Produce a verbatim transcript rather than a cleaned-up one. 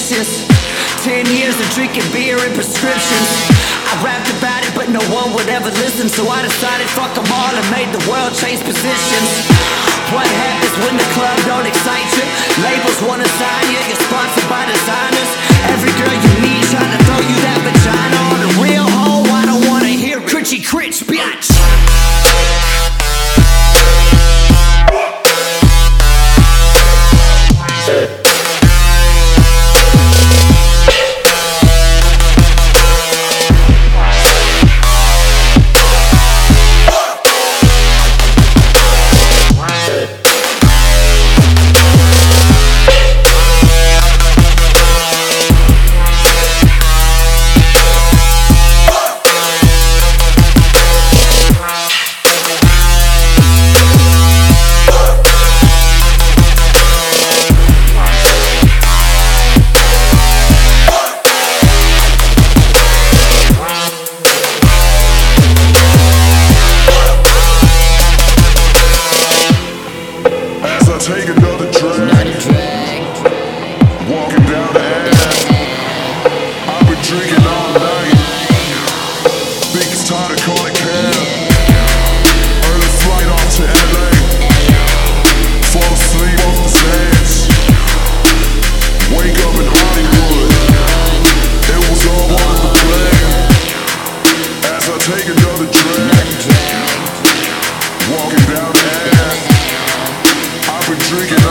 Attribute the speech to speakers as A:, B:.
A: vicious. Ten years of drinking beer and prescriptions. I rapped about it, but no one would ever listen. So I decided, fuck them all, and made the world change positions. What happens when the club don't excite you? Labels wanna sign you, you're sponsored by designers. Every girl you need trying to throw you that vagina. On a real hoe, I don't wanna hear it. Critchy critch, bitch.
B: Take another drag, walking down the aisle. I've been drinking all night. Think it's time to call a cab. Early flight off to L A. Fall asleep off the sands. Wake up in Hollywood. It was all one of the plan. As I take another drag, walking down the aisle. I've been drinking